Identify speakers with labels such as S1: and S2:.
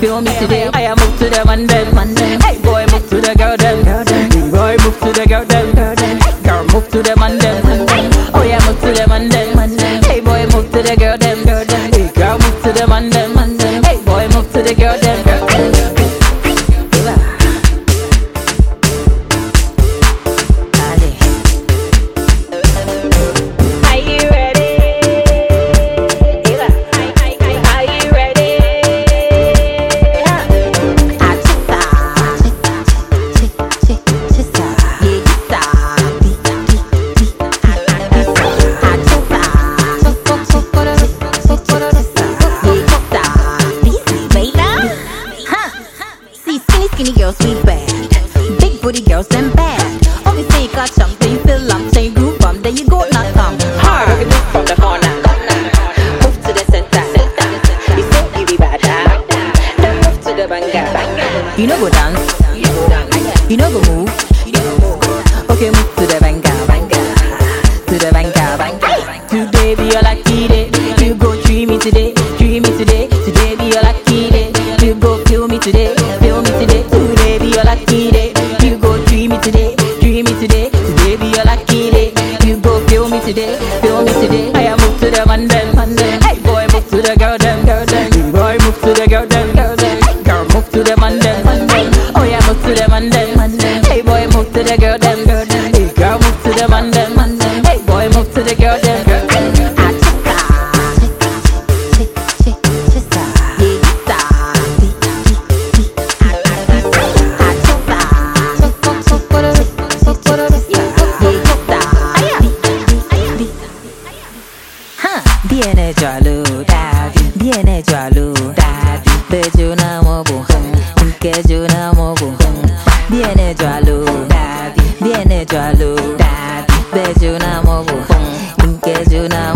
S1: feel me today. I am move to the man them. Hey boy, move to the girl them. Hey boy, move to the girl them. Girl, move to the man them. Oh yeah, move to the man them. Hey boy, move to the girl them. Hey girl, move to the man them. Hey boy, move to the girl them. Skinny girls we bad, big booty girls them bad. Obviously you got something, you feel lump, say group bump, then you go not come hard. Look at this from the corner, move to the center. You say you be bad, then move to the banga. You know go dance, you know go move. Okay, move to the banga, to the banga. Today be your lucky day, you go treat me today, treat me today. Today be your lucky day, you go feel me today. Today be your lucky day. You go dream me today, dream me today. Today be your lucky day. You go feel me today, feel me today. I am move to the man them. Hey boy, move to the girl them. Hey boy, move to the girl them. Girl, move to the man them. Oh yeah, move to the man them. Hey boy, move to the girl them. Hey girl, move to the man them. Hey boy, move to the girl them. Viene jalo daddy, viene jalo daddy. Bejuna mobu, kejuna mobu. Viene jalo daddy, viene jalo daddy. Bejuna mobu, kejuna